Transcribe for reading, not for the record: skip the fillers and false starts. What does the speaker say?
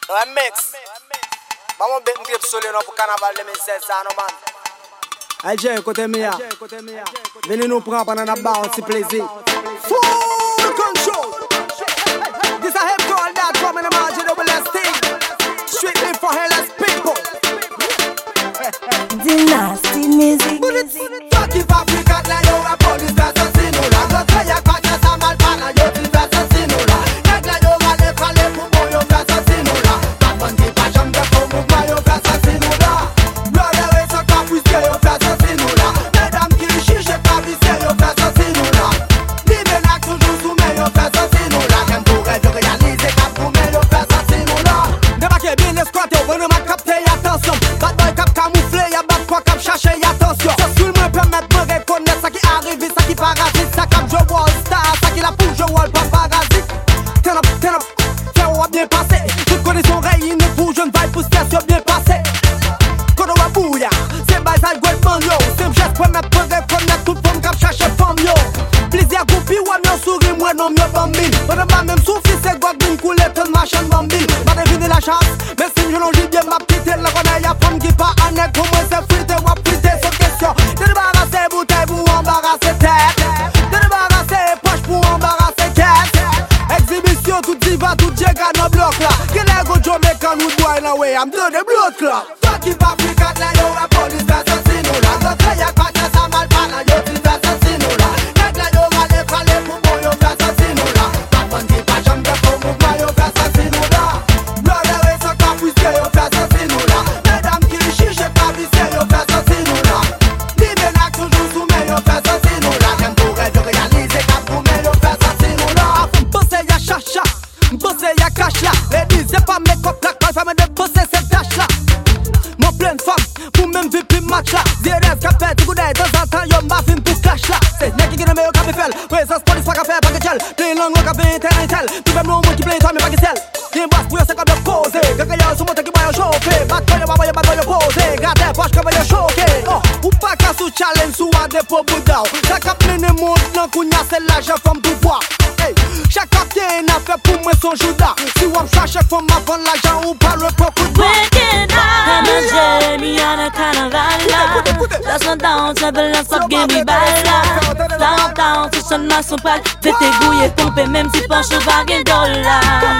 Un mix. Vamos a ver un solo pour carnaval 2016, ça, non, man. Alger, côté mia. Venez nous prendre pendant la barre, c'est plaisir. Full control. This a hip call that from in the margin of the thing. Strictly for hellas people. Dynasty music. Fuck if Africa, la yo a police assassino. La cosa ya cacha sa mal pana, yo ti assassino. Negla yo vale kale pour yo assassino. Bad man di pa jam de como yo assassino. Brother we so capuiste yo assassino. Mesdames qui chiche pas vissé yo assassino. Libre na toujours soumet yo assassino. Même pour de réaliser cap pour yo assassino. Débarquer bien escorté, on m'a capté attention. Bad boy cap camouflé, y'a bad quoi cap chercher attention. Ce qu'il me permet de reconnaître ça qui arrive, ça qui parasite, ça comme je wall star, ça qui la pousse, je wall paparazzi. Turn up, faire on va bien passer. Toutes conditions réunies pour je ne vais pour station bien passé. Quand on va bouillir, c'est bail ça gueule man yo. C'est me geste pour mettre reconnaître toute femme cap chercher femme yo. Plaisir groupi ou bien souris moi non mieux bambine. On ne va même souffler c'est quoi d'une coulette de machin bambine. Pas deviner la chance, mais si je longe bien ma petite la connaît y'a femme qui pas en est comment c'est frité ou frité cette question. De débarrasser bouteille pour embarrasser tête. De débarrasser poche pour embarrasser caisse. Exhibition tout diva tout jega no bloc là. Que les go Jamaican would boy na way I'm done the blood clot. Fuck if Africa la yo a police assassino la. Cosa ya cacha sa mal pana yo ti assassino la. Negla yo vale kale pour yo assassino la. Bad man di pa jam de como yo assassino la. Brother we so capuiste yo assassino la. Mesdames qui chiche pas vissé yo assassino la. Libre na toujours soumet yo assassino la. Même pour de réaliser cap pour yo assassino la. Bossé ya chacha, bossé ya cash là. Ladies y'a pas make up la quand femme de bosser cette tâche là. Mon plein de femmes, pour même VIP match là. DRS capet, tout coup d'œil, dans un temps y'a ma film pour clash là. C'est n'est qui ne me au cap fait. Présence police pas café, pas que gel. Plein langue au cap intel. Tu peux me qui plein toi mais pas que celle. Y'a une bosse pour y'a c'est comme de poser. Gaga y'a sur mon qui va y'a chauffer. Bad boy y'a poser. Gardez poche comme y'a choqué. Ou pas qu'à sous challenge sous un dépôt boudin. Chaque cap mine monde non kounya c'est l'argent femme tout voir. Chaque capitaine a fait pour moi son judas. Si on cherche femme avant l'argent ou pas le beaucoup de Me on a carnaval. That's not down, c'est de la sop game we balla. Downtown, c'est seulement son pal. Fais tes gouilles et pomper même si pas cheval et dollar.